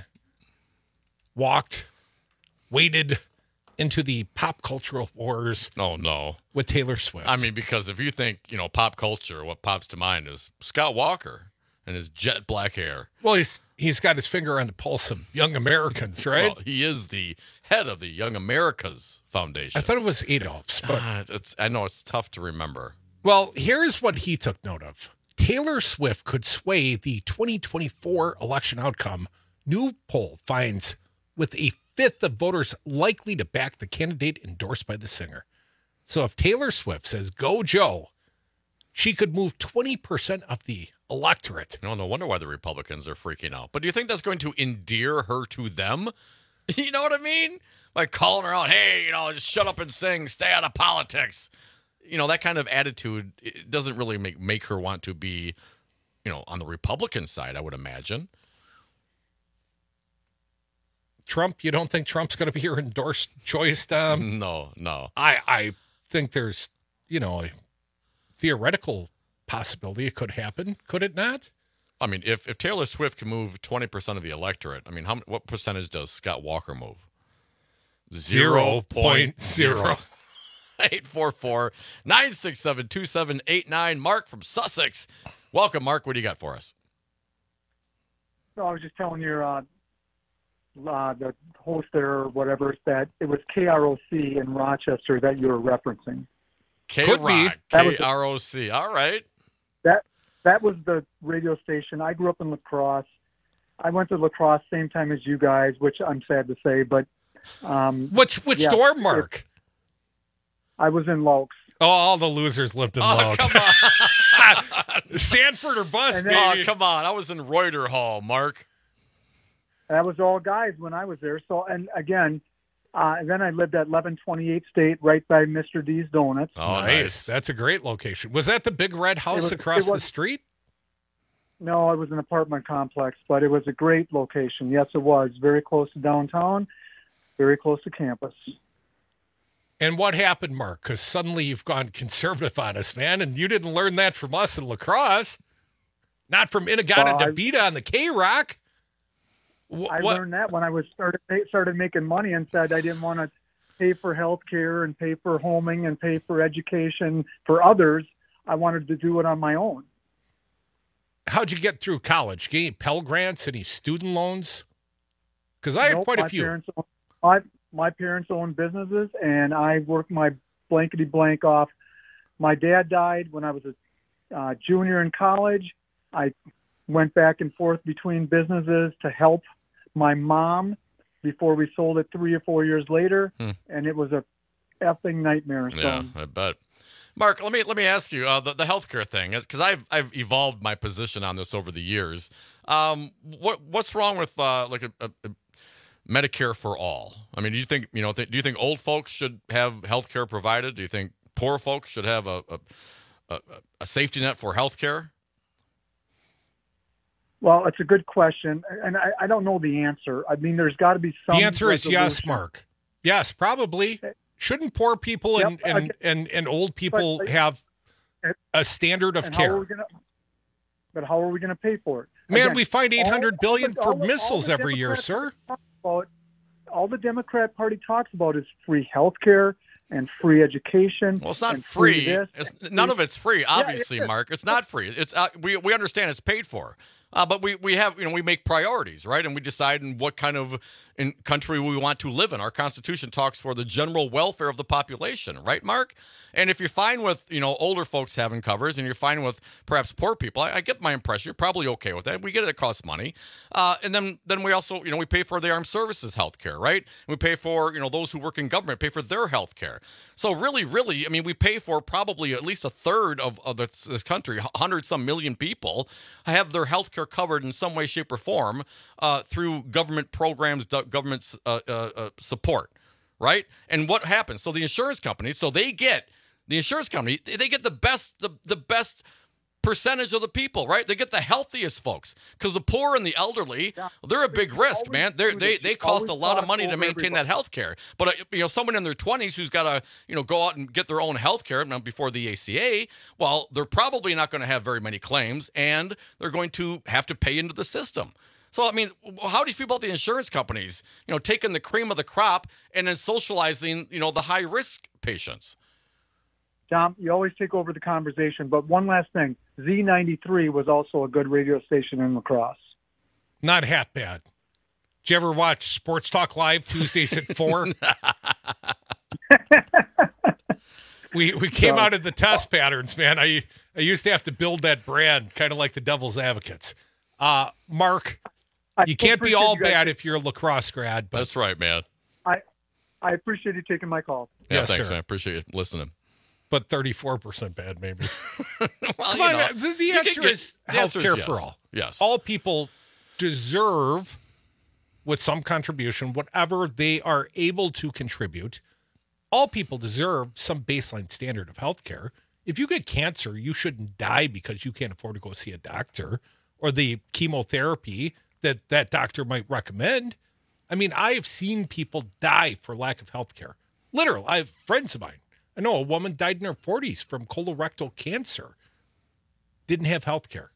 into the pop cultural wars. Oh, no. With Taylor Swift. I mean, because if you think, pop culture, what pops to mind is Scott Walker and his jet black hair. Well, he's got his finger on the pulse of young Americans, right? Well, he is the head of the Young Americas Foundation. I thought it was Adolph's, but I know it's tough to remember. Well, here's what he took note of. Taylor Swift could sway the 2024 election outcome. New poll finds with a fifth of voters likely to back the candidate endorsed by the singer. So if Taylor Swift says, go Joe, she could move 20% of the electorate. No wonder why the Republicans are freaking out. But do you think that's going to endear her to them? You know what I mean? Like calling her out, hey, just shut up and sing, stay out of politics. That kind of attitude, it doesn't really make her want to be, on the Republican side, I would imagine. Trump, you don't think Trump's going to be your endorsed choice, Tom? No. I think there's, a theoretical possibility it could happen. Could it not? I mean, if Taylor Swift can move 20% of the electorate, I mean, what percentage does Scott Walker move? 0.0. 844-967-2789. Mark from Sussex. Welcome, Mark. What do you got for us? So I was just telling your the host there or whatever that it was KROC in Rochester that you were referencing. KROC. KROC. All right. That was the radio station. I grew up in La Crosse. I went to La Crosse same time as you guys, which I'm sad to say, but which door, Mark? I was in Lokes. Oh, all the losers lived in Lokes. Come on. Sanford or bust, baby. Oh, come on. I was in Reuter Hall, Mark. That was all guys when I was there. So, and again, and then I lived at 1128 State right by Mr. D's Donuts. Oh, nice. That's a great location. Was that the big red house across the street? No, it was an apartment complex, but it was a great location. Yes, it was. Very close to downtown, very close to campus. And what happened, Mark? Because suddenly you've gone conservative on us, man, and you didn't learn that from us in La Crosse. Not from Inagata Davida on the K-Rock. I learned that when I started making money and said I didn't want to pay for health care and pay for homing and pay for education for others. I wanted to do it on my own. How'd you get through college? Get any Pell Grants, any student loans? Because I had quite a few. My parents owned businesses, and I worked my blankety blank off. My dad died when I was a junior in college. I went back and forth between businesses to help my mom before we sold it 3 or 4 years later, and it was a effing nightmare. Yeah, I bet. Mark, let me ask you the healthcare thing, because I've evolved my position on this over the years. What's wrong with like a Medicare for all? I mean, do you think do you think old folks should have health care provided? Do you think poor folks should have a safety net for health care? Well, it's a good question, and I don't know the answer. I mean, there's got to be some. The answer is yes, Mark. Yes, probably. Shouldn't poor people and old people have a standard of care? But how are we going to pay for it? Man, Again, we find $800 billion for missiles every year, sir. All the Democrat Party talks about is free health care and free education. Well, it's not free. None of it's free, obviously, Mark. It's not free. It's we understand it's paid for. But we have, we make priorities, right? And we decide in what kind of country we want to live in. Our Constitution talks for the general welfare of the population, right, Mark? And if you're fine with, older folks having covers and you're fine with perhaps poor people, I get my impression you're probably okay with that. We get it costs money. And then we also, we pay for the armed services health care, right? We pay for, those who work in government, pay for their health care. So really, we pay for probably at least a third of this country, 100-some million people have their health care covered in some way, shape, or form through government programs, government support, right? And what happens? So the insurance company, they get the best percentage of the people, right? They get the healthiest folks because the poor and the elderly, they're a big risk, man. They cost a lot of money to maintain that health care. But someone in their 20s who's got to go out and get their own health care before the ACA, well, they're probably not going to have very many claims, and they're going to have to pay into the system. So, how do you feel about the insurance companies, taking the cream of the crop and then socializing, the high-risk patients? Tom, you always take over the conversation, but one last thing. Z93 was also a good radio station in La Crosse. Not half bad. Did you ever watch Sports Talk Live Tuesdays at 4? We came out of the test patterns, man. I used to have to build that brand, kind of like the Devil's Advocates. Mark, you can't be all bad if you're a La Crosse grad. But that's right, man. I appreciate you taking my call. Yeah, yes, thanks, sir. man. I appreciate you listening. But 34% bad, maybe. Well, Come on, the answer is health care for all. Yes. All people deserve, with some contribution, whatever they are able to contribute. All people deserve some baseline standard of health care. If you get cancer, you shouldn't die because you can't afford to go see a doctor or the chemotherapy that doctor might recommend. I have seen people die for lack of health care. Literally, I have friends of mine. I know a woman died in her 40s from colorectal cancer. Didn't have health care.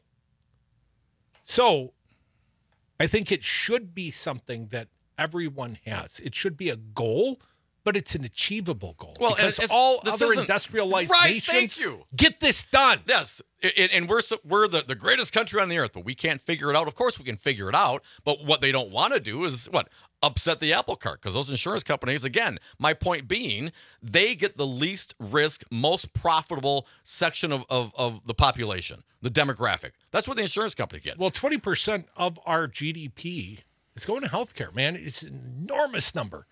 So I think it should be something that everyone has. It should be a goal, but it's an achievable goal. Well, because all other industrialized nations get this done. Yes, and we're the greatest country on the earth, but we can't figure it out. Of course we can figure it out, but what they don't want to do is upset the apple cart, because those insurance companies, again, my point being, they get the least risk, most profitable section of the population, the demographic. That's what the insurance company get. Well, 20% of our GDP is going to healthcare, man. It's an enormous number.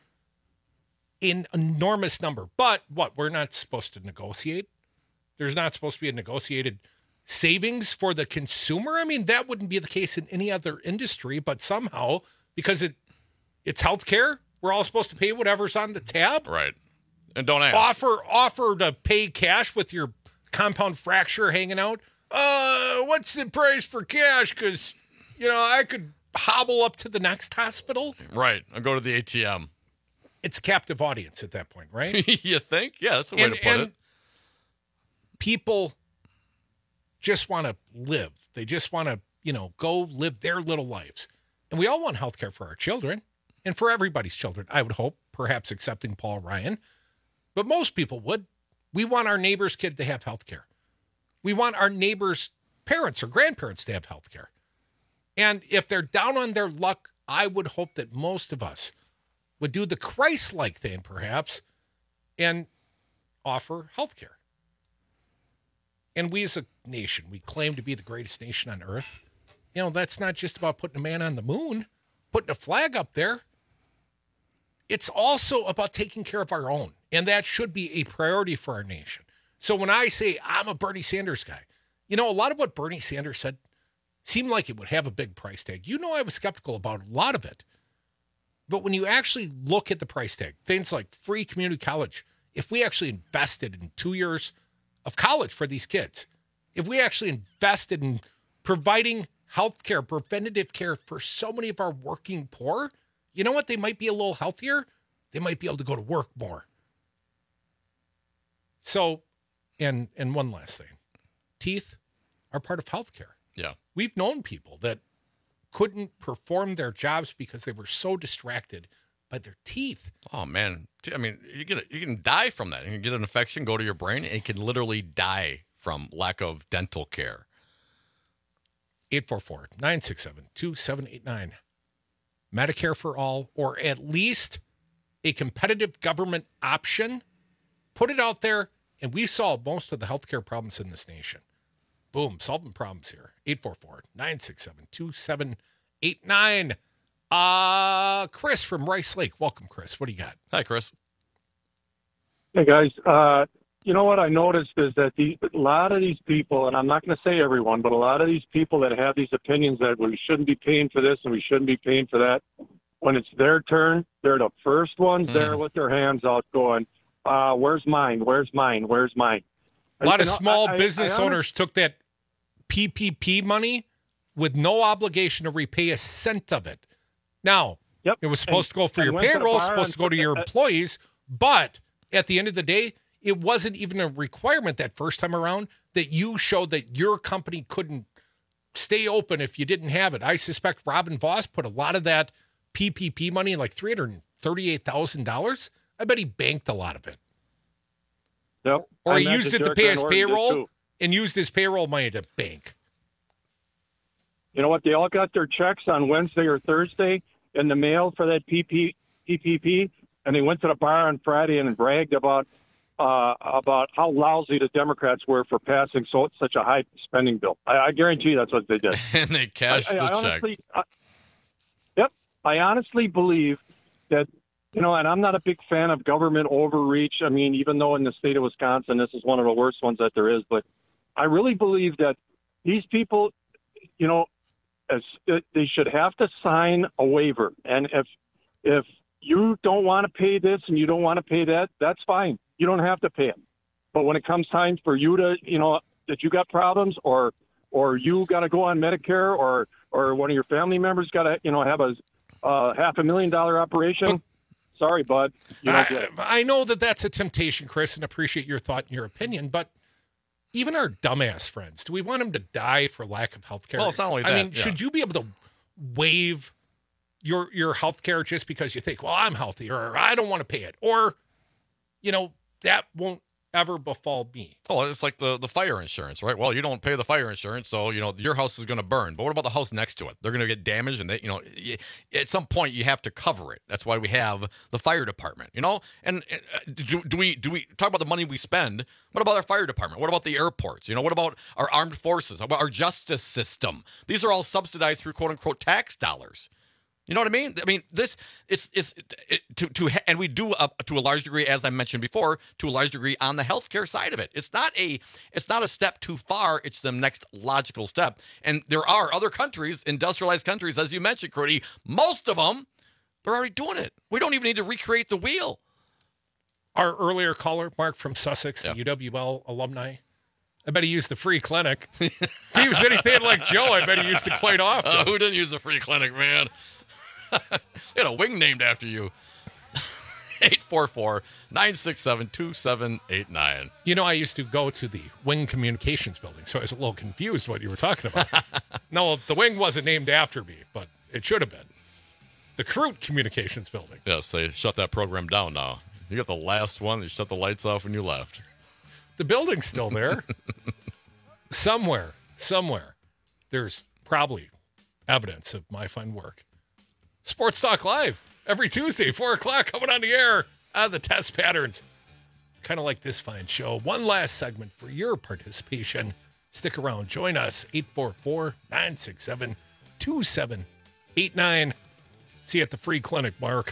But we're not supposed to negotiate? There's not supposed to be a negotiated savings for the consumer? That wouldn't be the case in any other industry, but somehow, because it's healthcare, we're all supposed to pay whatever's on the tab. Right. And don't ask. Offer to pay cash with your compound fracture hanging out. What's the price for cash? Because, I could hobble up to the next hospital. Right. I'll go to the ATM. It's a captive audience at that point, right? You think? Yeah, that's the way to put it. People just want to live. They just want to, go live their little lives. And we all want health care for our children. And for everybody's children, I would hope, perhaps excepting Paul Ryan. But most people would. We want our neighbor's kid to have health care. We want our neighbor's parents or grandparents to have health care. And if they're down on their luck, I would hope that most of us would do the Christ-like thing, perhaps, and offer health care. And we as a nation, we claim to be the greatest nation on earth. That's not just about putting a man on the moon, putting a flag up there. It's also about taking care of our own. And that should be a priority for our nation. So when I say I'm a Bernie Sanders guy, a lot of what Bernie Sanders said seemed like it would have a big price tag. I was skeptical about a lot of it. But when you actually look at the price tag, things like free community college, if we actually invested in 2 years of college for these kids, if we actually invested in providing health care, preventative care for so many of our working poor, you know what? They might be a little healthier. they might be able to go to work more. So, and one last thing. Teeth are part of healthcare. Yeah. We've known people that couldn't perform their jobs because they were so distracted by their teeth. Oh, man. I mean, you can die from that. You can get an infection, go to your brain, and you can literally die from lack of dental care. 844-967-2789. Medicare for all, or at least a competitive government option. Put it out there, and we solve most of the healthcare problems in this nation. Boom, solving problems here. 844-967-2789. Chris from Rice Lake. Welcome, Chris. What do you got? Hi, Chris. Hey, guys. You know what I noticed is that a lot of these people, and I'm not going to say everyone, but a lot of these people that have these opinions that we shouldn't be paying for this and we shouldn't be paying for that, when it's their turn, they're the first ones there with their hands out going, where's mine? Where's mine? Where's mine? A lot of small business owners took that PPP money with no obligation to repay a cent of it. Now, it was supposed to go for your payroll, supposed to go to your employees, but at the end of the day, it wasn't even a requirement that first time around that you showed that your company couldn't stay open if you didn't have it. I suspect Robin Voss put a lot of that PPP money, like $338,000. I bet he banked a lot of it. Yep. Or he used it to pay his payroll and used his payroll money to bank. You know what? They all got their checks on Wednesday or Thursday in the mail for that PPP, and they went to the bar on Friday and bragged about how lousy the Democrats were for passing such a high spending bill. I guarantee that's what they did. And they cashed the check. Yep. I honestly believe that, and I'm not a big fan of government overreach. I mean, even though in the state of Wisconsin, this is one of the worst ones that there is, but I really believe that these people, they should have to sign a waiver. And if you don't want to pay this and you don't want to pay that, that's fine. You don't have to pay it. But when it comes time for you to, that you got problems or you got to go on Medicare or one of your family members got to, have a $500,000 operation. Sorry, bud. You don't get it. I know that's a temptation, Chris, and appreciate your thought and your opinion, but even our dumbass friends, do we want them to die for lack of health care? Well, it's not only that. I mean, should you be able to waive your health care just because you think, well, I'm healthy or I don't want to pay it or, that won't ever befall me? Oh, it's like the fire insurance, right? Well, you don't pay the fire insurance, so, your house is going to burn. But what about the house next to it? They're going to get damaged, and at some point you have to cover it. That's why we have the fire department, And do we talk about the money we spend? What about our fire department? What about the airports? What about our armed forces? What about our justice system? These are all subsidized through quote unquote tax dollars. You know what I mean? I mean, this is and we do to a large degree, as I mentioned before, to a large degree on the healthcare side of it. It's not a step too far. It's the next logical step. And there are other countries, industrialized countries, as you mentioned, Cody. Most of them, they're already doing it. We don't even need to recreate the wheel. Our earlier caller, Mark from Sussex, the UWL alumni. I bet he used the free clinic. If he was anything like Joe, I bet he used it quite often. Who didn't use the free clinic, man? You had a wing named after you. 844-967-2789. I used to go to the Wing Communications building, so I was a little confused what you were talking about. No, the wing wasn't named after me, but it should have been. The Crute Communications building. Yes, they shut that program down now. You got the last one. They shut the lights off when you left. The building's still there. Somewhere, there's probably evidence of my fine work. Sports Talk Live every Tuesday, 4 o'clock, coming on the air out of the test patterns. Kind of like this fine show. One last segment for your participation. Stick around. Join us. 844-967-2789. See you at the free clinic, Mark.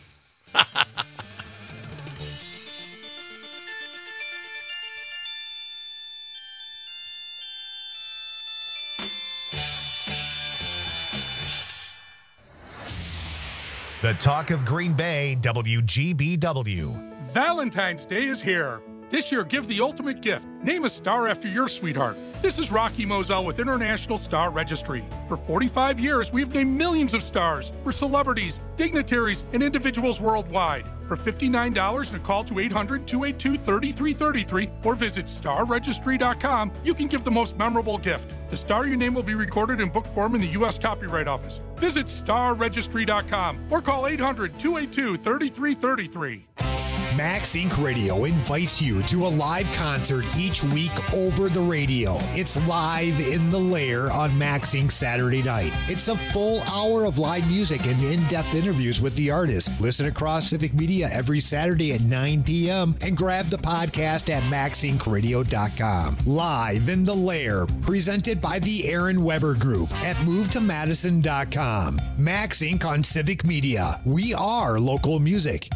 The talk of Green Bay, WGBW. Valentine's Day is here. This year, give the ultimate gift. Name a star after your sweetheart. This is Rocky Moselle with International Star Registry. For 45 years, we've named millions of stars for celebrities, dignitaries, and individuals worldwide. for $59 and a call to 800-282-3333 or visit starregistry.com, you can give the most memorable gift. The star, your name will be recorded in book form in the U.S. Copyright Office. Visit starregistry.com or call 800-282-3333. Max Inc. Radio invites you to a live concert each week over the radio. It's Live in the Lair on Max Inc. Saturday night. It's a full hour of live music and in-depth interviews with the artist. Listen across Civic Media every Saturday at 9 p.m. and grab the podcast at maxincradio.com. Live in the Lair, presented by the Aaron Weber Group at movetomadison.com. Max Inc. on Civic Media. We are local music.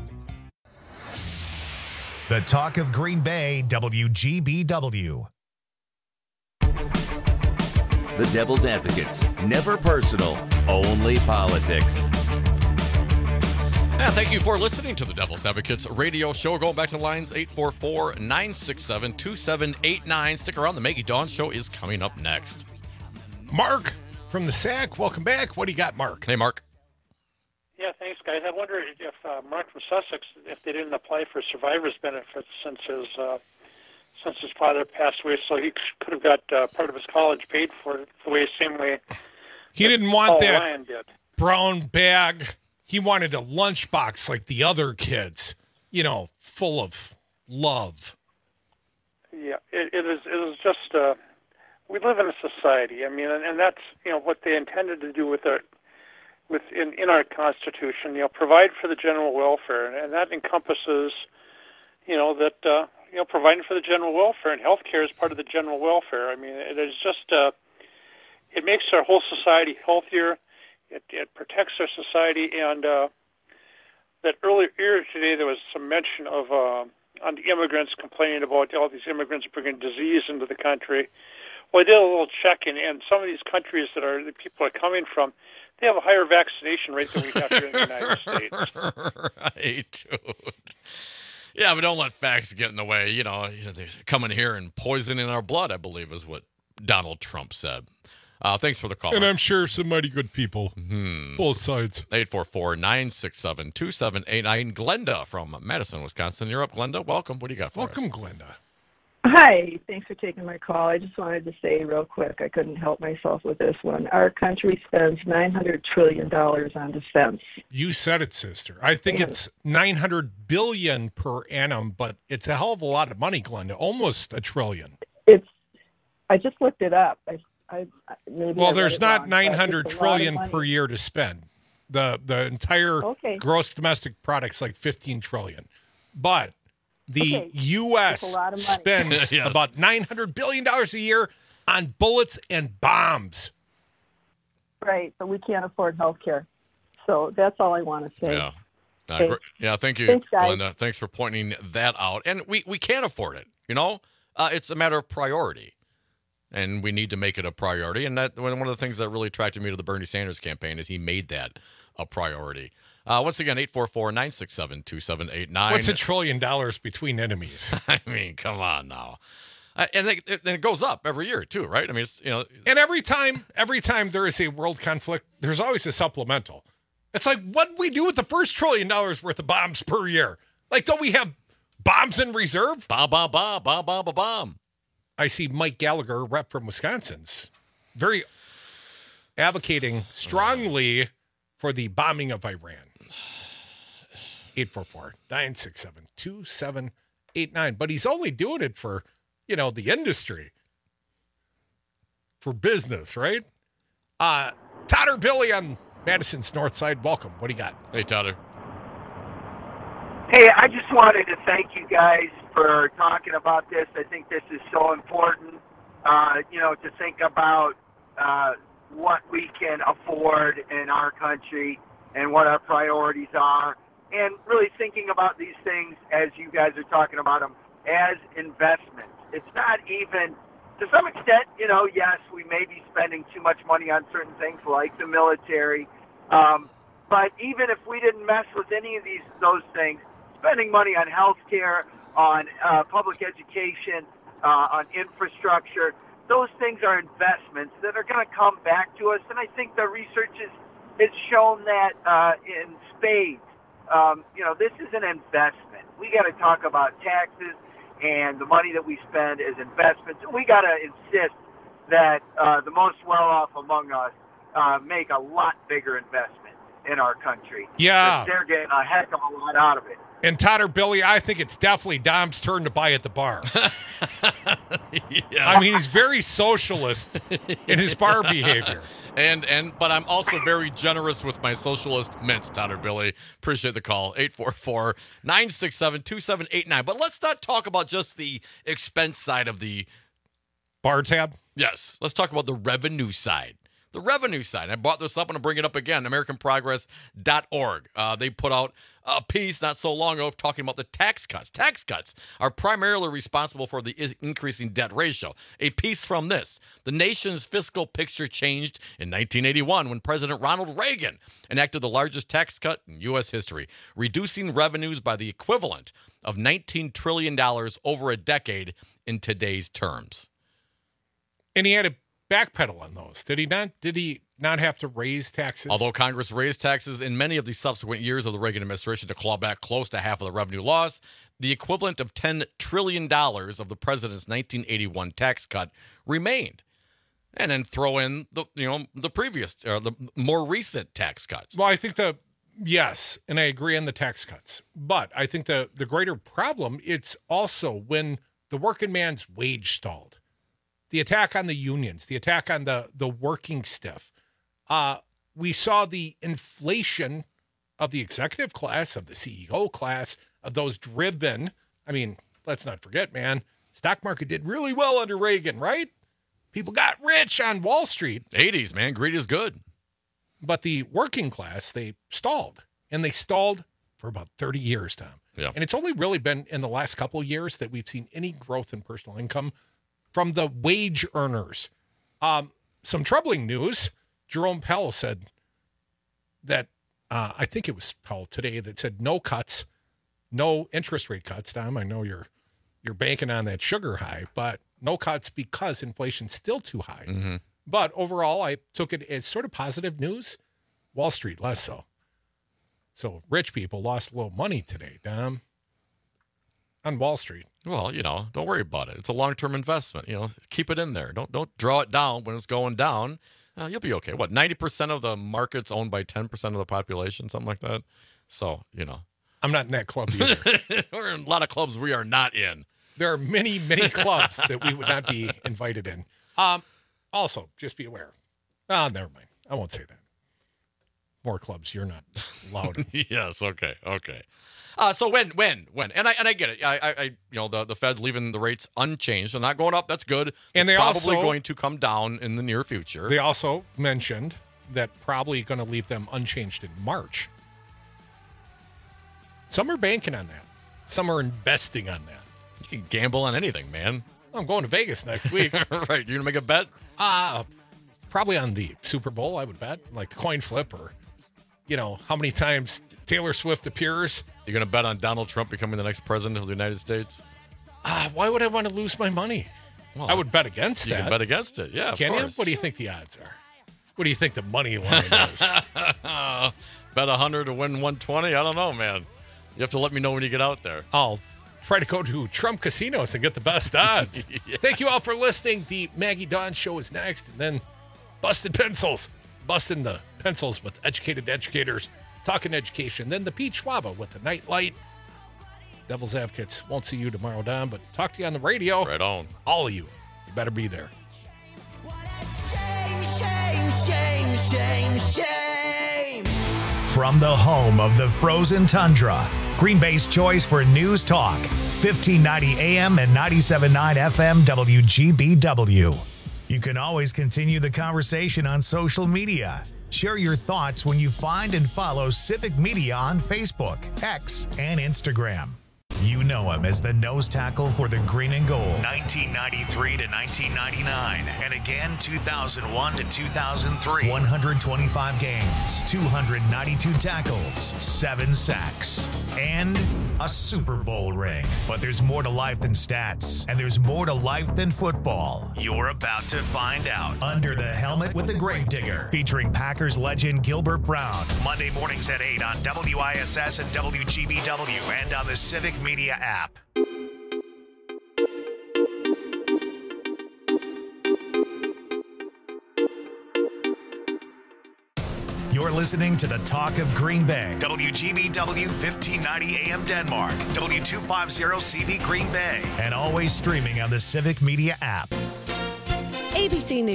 The Talk of Green Bay, WGBW. The Devil's Advocates. Never personal, only politics. Yeah, thank you for listening to the Devil's Advocates radio show. Going back to the lines, 844-967-2789. Stick around. The Maggie Dawn Show is coming up next. Mark from the SAC, welcome back. What do you got, Mark? Hey, Mark. Yeah, thanks, guys. I wonder if Mark from Sussex, if they didn't apply for survivor's benefits since his father passed away, so he could have got part of his college paid for the same way. He didn't want that Ryan did. Brown bag. He wanted a lunchbox like the other kids, full of love. Yeah, it is just we live in a society. I mean, and that's what they intended to do with in our Constitution, provide for the general welfare, and that encompasses, providing for the general welfare, and healthcare is part of the general welfare. I mean, it is just, it makes our whole society healthier. It protects our society, and that earlier today there was some mention of on the immigrants complaining about all these immigrants bringing disease into the country. Well, I did a little checking, and some of these countries the people are coming from, they have a higher vaccination rate than we have here in the United States. Right, dude. Yeah, but don't let facts get in the way. They're coming here and poisoning our blood, I believe, is what Donald Trump said. Thanks for the call. And I'm sure some mighty good people. Both sides. 844-967-2789. Glenda from Madison, Wisconsin. You're up, Glenda. Welcome. What do you got for us? Welcome, Glenda. Hi, thanks for taking my call. I just wanted to say real quick, I couldn't help myself with this one. Our country spends $900 trillion on defense. You said it, sister. I think it's $900 billion per annum, but it's a hell of a lot of money, Glenda. Almost $1 trillion. I just looked it up. There's not $900 trillion per year to spend. The entire gross domestic product's like $15 trillion. But the U.S. spends about $900 billion a year on bullets and bombs. Right, but we can't afford health care. So that's all I want to say. Yeah. Okay. Yeah, thank you, Thanks, guys. Glenda. Thanks for pointing that out. And we can't afford it, It's a matter of priority. And we need to make it a priority. And that one of the things that really attracted me to the Bernie Sanders campaign is he made that a priority. Once again, 844-967-2789. What's $1 trillion between enemies? I mean, come on now. And it goes up every year too, right? I mean, it's, And every time there is a world conflict, there's always a supplemental. It's like, what do we do with the first $1 trillion worth of bombs per year? Like, don't we have bombs in reserve? Bomb. I see Mike Gallagher, rep from Wisconsin's, very advocating strongly for the bombing of Iran. 844-967-2789. But he's only doing it for, the industry. For business, right? Totter Billy on Madison's North Side. Welcome. What do you got? Hey, Totter. Hey, I just wanted to thank you guys for talking about this. I think this is so important, to think about what we can afford in our country and what our priorities are, and really thinking about these things as you guys are talking about them as investments. It's not even, to some extent, yes, we may be spending too much money on certain things like the military, but even if we didn't mess with any of those things, spending money on health care, on public education, on infrastructure, those things are investments that are going to come back to us. And I think the research has shown that in spades. this is an investment. We got to talk about taxes and the money that we spend as investments. We got to insist that the most well-off among us make a lot bigger investment in our country. Yeah. They're getting a heck of a lot out of it. And Todd or Billy, I think it's definitely Dom's turn to buy at the bar. Yeah. I mean, he's very socialist in his bar behavior. But I'm also very generous with my socialist mints, Todd or Billy. Appreciate the call. 844-967-2789. But let's not talk about just the expense side of the bar tab. Yes. Let's talk about the revenue side. The revenue side. I brought this up. I'm going to bring it up again. AmericanProgress.org. They put out a piece not so long ago talking about the tax cuts. Tax cuts are primarily responsible for the increasing debt ratio. A piece from this. The nation's fiscal picture changed in 1981 when President Ronald Reagan enacted the largest tax cut in U.S. history, reducing revenues by the equivalent of $19 trillion over a decade in today's terms. And he had to backpedal on those. Did he not? Did he not have to raise taxes? Although Congress raised taxes in many of the subsequent years of the Reagan administration to claw back close to half of the revenue loss, the equivalent of $10 trillion of the president's 1981 tax cut remained. And then throw in the previous, or the more recent tax cuts. Well, I think yes, and I agree on the tax cuts. But I think the greater problem, it's also when the working man's wage stalled. The attack on the unions, the attack on the working stiff. We saw the inflation of the executive class, of the CEO class, of those driven. I mean, let's not forget, man, stock market did really well under Reagan, right? People got rich on Wall Street. 80s, man. Greed is good. But the working class, they stalled. And they stalled for about 30 years, Tom. Yeah. And it's only really been in the last couple of years that we've seen any growth in personal income from the wage earners. Some troubling news. Jerome Powell said that, I think it was Powell today that said no cuts, no interest rate cuts. Tom, I know you're banking on that sugar high, but no cuts because inflation's still too high. Mm-hmm. But overall, I took it as sort of positive news. Wall Street, less so. So rich people lost a little money today, Tom. On Wall Street. Well, don't worry about it. It's a long-term investment. Keep it in there. Don't draw it down when it's going down. You'll be okay. What, 90% of the market's owned by 10% of the population, something like that? So, I'm not in that club either. We're in a lot of clubs we are not in. There are many, many clubs that we would not be invited in. Also, just be aware. Never mind. I won't say that. More clubs you're not allowed in. Yes, okay. So when, and I get it. The Fed's leaving the rates unchanged. They're not going up. That's good. And they're probably also going to come down in the near future. They also mentioned that probably going to leave them unchanged in March. Some are banking on that. Some are investing on that. You can gamble on anything, man. I'm going to Vegas next week. Right. You're going to make a bet? Probably on the Super Bowl, I would bet. Like the coin flip or, how many times Taylor Swift appears. You're going to bet on Donald Trump becoming the next president of the United States? Why would I want to lose my money? Well, I would bet against that. You can bet against it, yeah. Can you? What do you think the odds are? What do you think the money line is? Bet 100 to win 120? I don't know, man. You have to let me know when you get out there. I'll try to go to Trump casinos and get the best odds. Yeah. Thank you all for listening. The Maggie Dawn Show is next, and then Busted Pencils. Busting the pencils with educated educators. Talking education. Then the Pete Schwaba with the Nightlight. Devil's Advocates. Won't see you tomorrow, Don, but talk to you on the radio. Right on. All of you. You better be there. Shame. From the home of the frozen tundra, Green Bay's choice for news talk. 1590 AM and 97.9 FM WGBW. You can always continue the conversation on social media. Share your thoughts when you find and follow Civic Media on Facebook, X, and Instagram. You know him as the nose tackle for the green and gold. 1993 to 1999, and again 2001 to 2003. 125 games, 292 tackles, 7 sacks, and a Super Bowl ring. But there's more to life than stats, and there's more to life than football. You're about to find out. Under the Helmet with the Gravedigger, featuring Packers legend Gilbert Brown. Monday mornings at 8 on WISS and WGBW and on the Civic Media app. You're listening to the Talk of Green Bay. WGBW 1590 AM Denmark. W250CV Green Bay. And always streaming on the Civic Media app. ABC News.